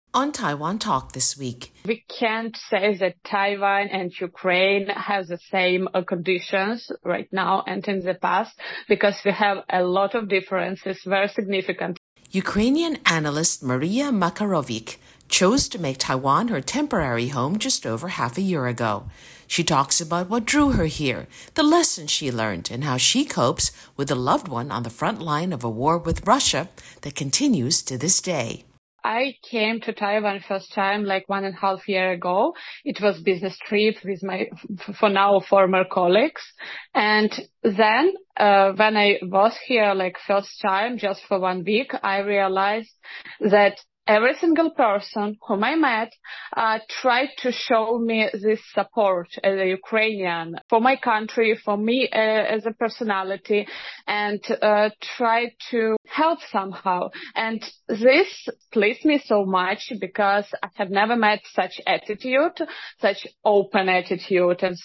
On Taiwan Talk this week. We can't say that Taiwan and Ukraine have the same conditions right now and in the past because we have a lot of differences, very significant. Ukrainian analyst Maria Makarovic chose to make Taiwan her temporary home just over half a year ago. She talks about what drew her here, the lessons she learned, and how she copes with a loved one on the front line of a war with Russia that continues to this day. I came to Taiwan first time like 1.5 years ago. It was business trip with my, for now, former colleagues. And then when I was here like first time, just for 1 week, I realized that every single person whom I met tried to show me this support as a Ukrainian for my country, for me as a personality, and tried to help somehow. And this pleased me so much because I have never met such attitude, such open attitude, and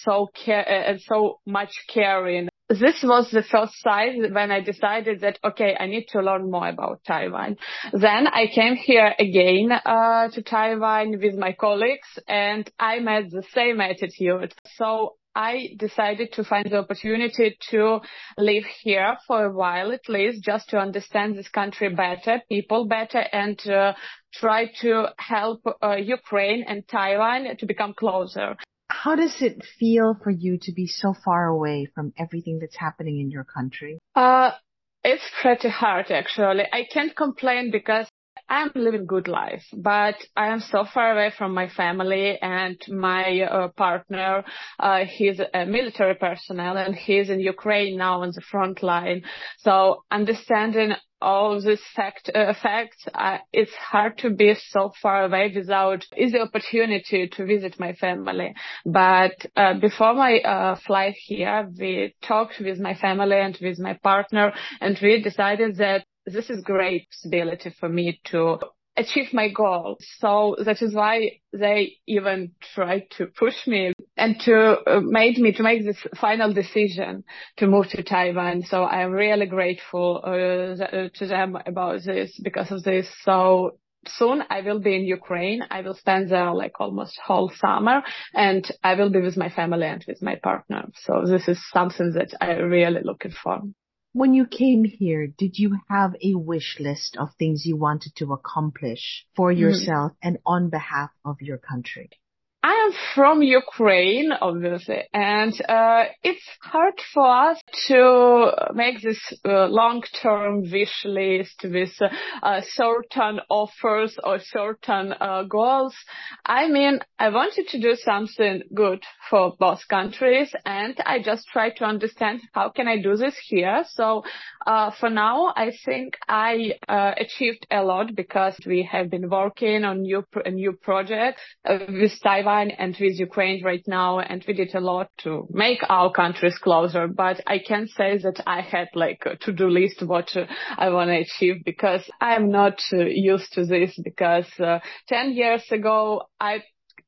so much caring. This was the first sign when I decided that, okay, I need to learn more about Taiwan. Then I came here again to Taiwan with my colleagues, and I met the same attitude. So I decided to find the opportunity to live here for a while at least, just to understand this country better, people better, and try to help Ukraine and Taiwan to become closer. How does it feel for you to be so far away from everything that's happening in your country? It's pretty hard, actually. I can't complain because I'm living good life, but I am so far away from my family and my partner. He's a military personnel and he's in Ukraine now on the front line. So understanding all these facts, it's hard to be so far away without easy opportunity to visit my family. But before my flight here, we talked with my family and with my partner, and we decided that this is great possibility for me to achieve my goal. So that is why they even tried to push me and to make this final decision to move to Taiwan. So I'm really grateful to them about this because of this. So soon I will be in Ukraine. I will spend there like almost whole summer, and I will be with my family and with my partner. So this is something that I'm really looking for. When you came here, did you have a wish list of things you wanted to accomplish for yourself and on behalf of your country? I am from Ukraine, obviously, and it's hard for us to make this long-term wish list with certain offers or certain goals. I mean, I wanted to do something good for both countries, and I just try to understand how can I do this here. So for now, I think I achieved a lot because we have been working on a new project with Taiwan and with Ukraine right now, and we did a lot to make our countries closer. But I can't say that I had like a to-do list what I want to achieve because I'm not used to this because 10 years ago I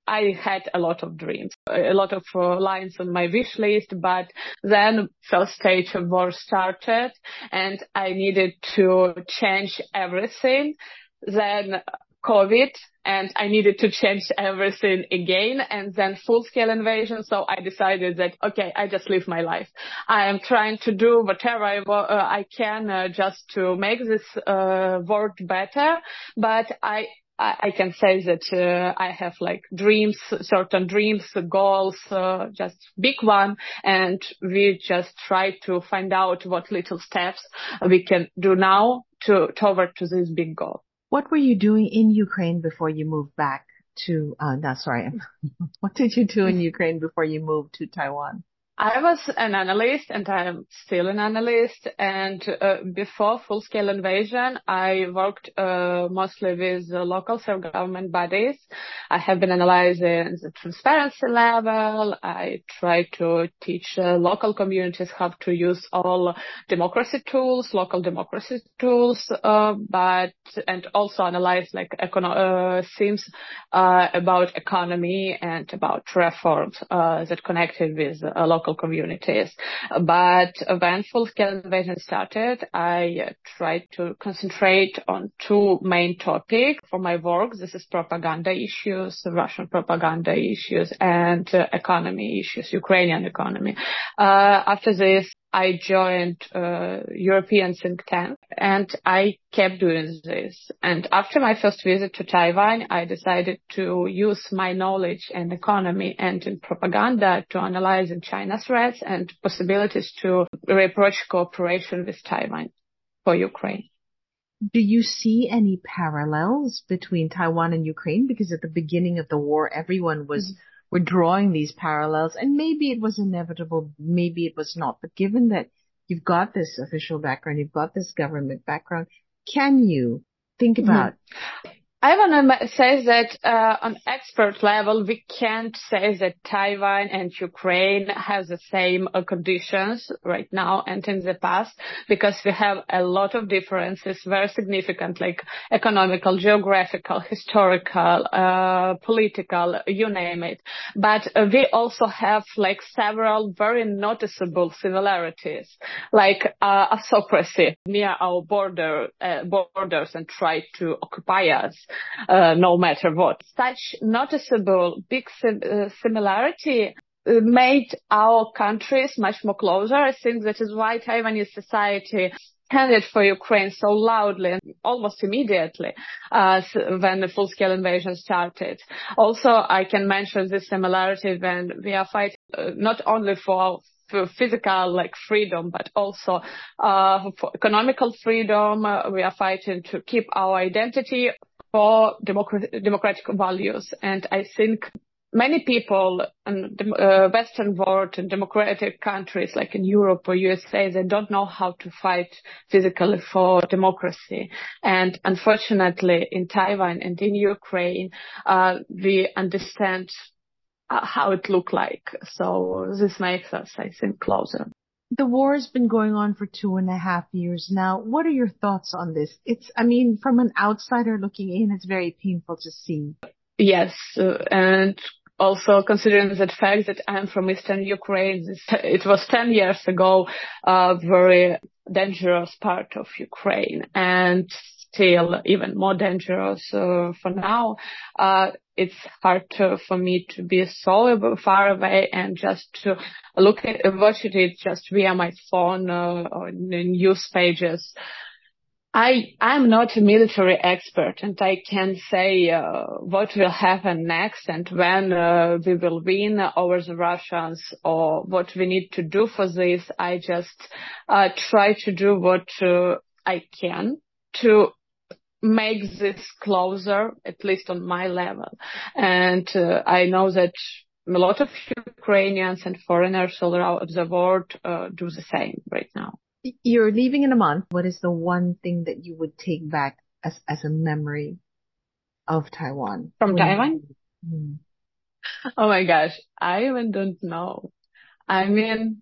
had a lot of dreams, a lot of lines on my wish list, but then first stage of war started and I needed to change everything. Then COVID, and I needed to change everything again, and then full-scale invasion. So I decided that, okay, I just live my life. I am trying to do whatever I can just to make this world better, but I can say that I have like dreams, certain dreams, goals, just big one, and we just try to find out what little steps we can do now toward to this big goal. What were you doing in Ukraine before you moved back to, what did you do in Ukraine before you moved to Taiwan? I was an analyst and I am still an analyst. And before full-scale invasion, I worked mostly with local self-government bodies. I have been analyzing the transparency level. I try to teach local communities how to use all democracy tools, local democracy tools, and also analyze like themes about economy and about reforms that connected with local local communities. But when full-scale invasion started, I tried to concentrate on two main topics for my work. This is propaganda issues, Russian propaganda issues, and economy issues, Ukrainian economy. After this, I joined European think tank, and I kept doing this. And after my first visit to Taiwan, I decided to use my knowledge in economy and in propaganda to analyze China's threats and possibilities to reapproach cooperation with Taiwan for Ukraine. Do you see any parallels between Taiwan and Ukraine? Because at the beginning of the war, everyone were drawing these parallels, and maybe it was inevitable, maybe it was not. But given that you've got this official background, you've got this government background, can you think about? I want to say that on expert level, we can't say that Taiwan and Ukraine have the same conditions right now and in the past, because we have a lot of differences, very significant, like economical, geographical, historical, political, you name it. But we also have like several very noticeable similarities, like autocracy near our borders and try to occupy us. No matter what. Such noticeable big similarity made our countries much more closer. I think that is why Taiwanese society candidate for Ukraine so loudly and almost immediately when the full-scale invasion started. Also, I can mention this similarity when we are fighting not only for physical like freedom, but also for economical freedom. We are fighting to keep our identity for democratic values. And I think many people in the Western world and democratic countries like in Europe or USA, they don't know how to fight physically for democracy. And unfortunately, in Taiwan and in Ukraine, we understand how it looked like. So this makes us, I think, closer. The war has been going on for 2.5 years now. What are your thoughts on this? From an outsider looking in, it's very painful to see. Yes, and also considering the fact that I'm from Eastern Ukraine, it was 10 years ago, a very dangerous part of Ukraine, and still even more dangerous for now. It's hard for me to be so far away and just to watch it just via my phone or in the news pages. I'm not a military expert, and I can't say what will happen next and when we will win over the Russians or what we need to do for this. I just try to do what I can to make this closer, at least on my level. And I know that a lot of Ukrainians and foreigners all around the world do the same right now. You're leaving in a month. What is the one thing that you would take back as a memory of Taiwan? From Taiwan? Oh my gosh, I even don't know. I mean,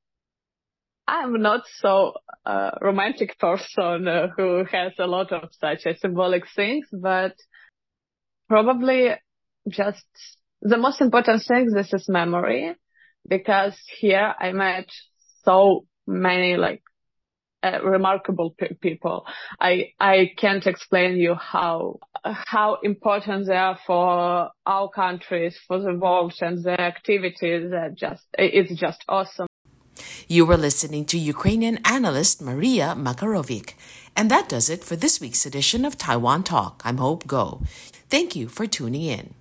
I'm not so romantic person who has a lot of such symbolic things, but probably just the most important thing, this is memory, because here I met so many like remarkable people. I can't explain you how important they are for our countries, for the world, and their activities. It's just awesome. You were listening to Ukrainian analyst Maria Makarovic. And that does it for this week's edition of Taiwan Talk. I'm Hope Go. Thank you for tuning in.